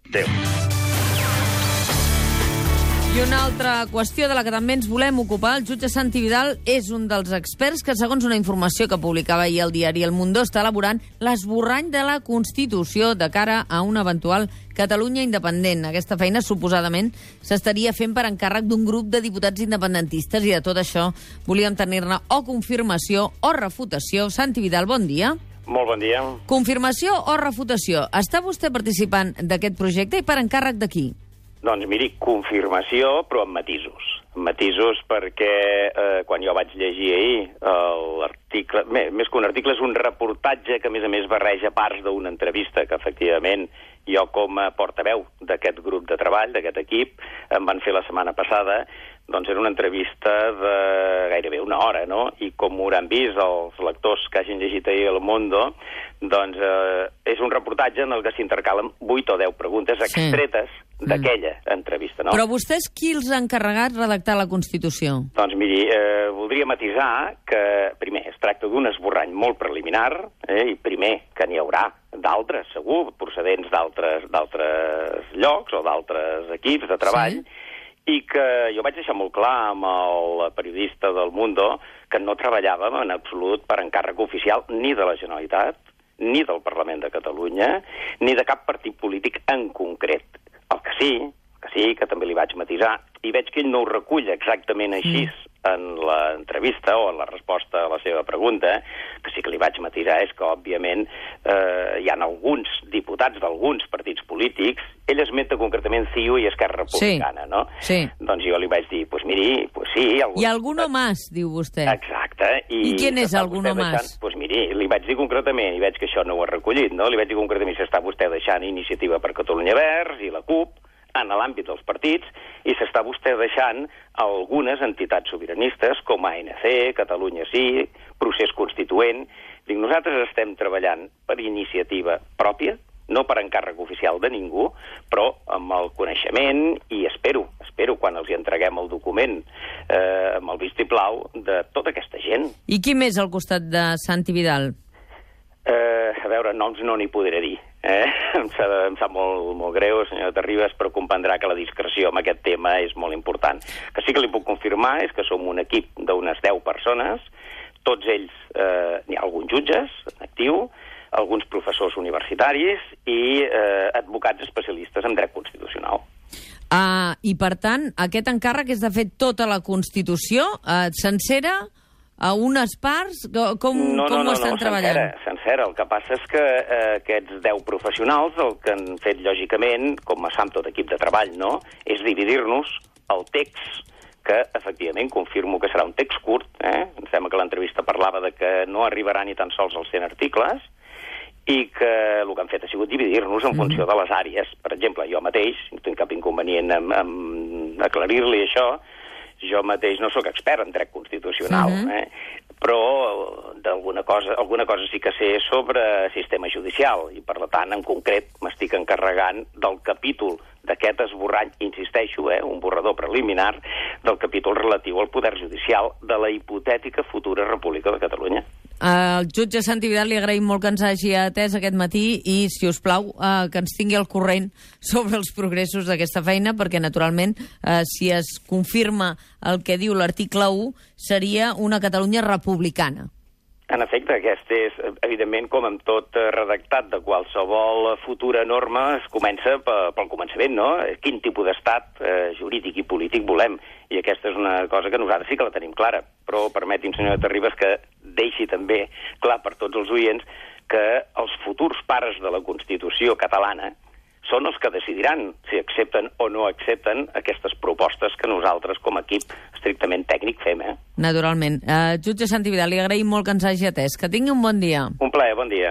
Adéu. I una altra qüestió de la que també ens volem ocupar, el jutge Santi Vidal és un dels experts que, segons una informació que publicava ahir el diari El Mundo, està elaborant l'esborrany de la Constitució de cara a una eventual Catalunya independent. Aquesta feina, suposadament, s'estaria fent per encàrrec d'un grup de diputats independentistes i de tot això volíem tenir-ne o confirmació o refutació. Santi Vidal, bon dia. Molt bon dia. Confirmació o refutació? Està vostè participant d'aquest projecte i per encàrrec de qui? Doncs miri, confirmació, però amb matisos. Amb matisos perquè quan jo vaig llegir ahir l'article, més que un article, és un reportatge que, a més, barreja parts d'una entrevista que, efectivament, jo com a portaveu d'aquest grup de treball, d'aquest equip, em van fer la setmana passada. Doncs era una entrevista de gairebé una hora, no? I com ho hauran vist els lectors que hagin llegit ahir El Mundo, doncs és un reportatge en el que s'intercalen 8 o 10 preguntes extretes d'aquella entrevista, no? Però vostès qui els ha encarregat redactar la Constitució? Doncs miri, voldria matisar que, primer, es tracta d'un esborrany molt preliminar, i primer, que n'hi haurà d'altres, segur, procedents d'altres llocs o d'altres equips de treball, i que jo vaig deixar molt clar amb el periodista del Mundo que no treballàvem en absolut per encàrrec oficial ni de la Generalitat, ni del Parlament de Catalunya, ni de cap partit polític en concret. El que sí, que també li vaig matisar, i veig que ell no ho recull exactament així en l'entrevista o en la resposta a la seva pregunta, que sí que li vaig matisar és que, òbviament, hi ha alguns diputats d'alguns partits polítics, ell esmenta concretament CiU i Esquerra Republicana, no? Sí. Doncs jo li vaig dir, doncs miri, sí... I alguno más, diu vostè. Exacte. I quin és alguno más? Doncs miri, li vaig dir concretament, i veig que això no ho ha recollit, no? Li vaig dir concretament si està vostè deixant Iniciativa per Catalunya Verds i la CUP, en l'àmbit dels partits, i s'està vostè deixant algunes entitats sobiranistes com ANC, Catalunya Sí, Procés Constituent. Dic, nosaltres estem treballant per iniciativa pròpia, no per encàrrec oficial de ningú, però amb el coneixement, i espero, quan els hi entreguem el document, amb el vistiplau de tota aquesta gent. I qui més al costat de Santi Vidal? A veure, noms no n'hi podré dir. Em sap molt greu, senyora Terribas, però comprendrà que la discreció en aquest tema és molt important. Que sí que li puc confirmar és que som un equip d'unes 10 persones, tots ells, n'hi ha alguns jutges en actiu, alguns professors universitaris i advocats especialistes en dret constitucional. I, per tant, aquest encàrrec és de fer tota la Constitució sencera, a unes parts? Com ho estan treballant? Sencera. El que passa és que aquests 10 professionals el que han fet, lògicament, com es fa amb tot equip de treball, no?, és dividir-nos el text, que, efectivament, confirmo que serà un text curt. Em sembla que l'entrevista parlava de que no arribarà ni tan sols als 100 articles, i que el que han fet ha sigut dividir-nos en funció de les àrees. Per exemple, jo mateix, no tinc cap inconvenient en aclarir-li això, jo mateix no sóc expert en dret constitucional, però alguna cosa sí que sé sobre sistema judicial, i per tant, en concret, m'estic encarregant del capítol d'aquest esborrany, insisteixo, un borrador preliminar, del capítol relatiu al poder judicial de la hipotètica futura República de Catalunya. Al jutge Santi Vidal li agraïm molt que ens hagi atès aquest matí i, si us plau, que ens tingui al corrent sobre els progressos d'aquesta feina, perquè, naturalment, si es confirma el que diu l'article 1, seria una Catalunya republicana. En efecte, aquest és, evidentment, com amb tot redactat de qualsevol futura norma, es comença pel començament, no? Quin tipus d'estat jurídic i polític volem? I aquesta és una cosa que nosaltres sí que la tenim clara. Però permeti'm, senyora Terribas, que deixi també clar per tots els oients que els futurs pares de la Constitució catalana són els que decidiran si accepten o no accepten aquestes propostes que nosaltres, com a equip estrictament tècnic, fem. Naturalment. Jutge Santi Vidal, li agraïm molt que ens hagi atès. Que tingui un bon dia. Un plaer, bon dia.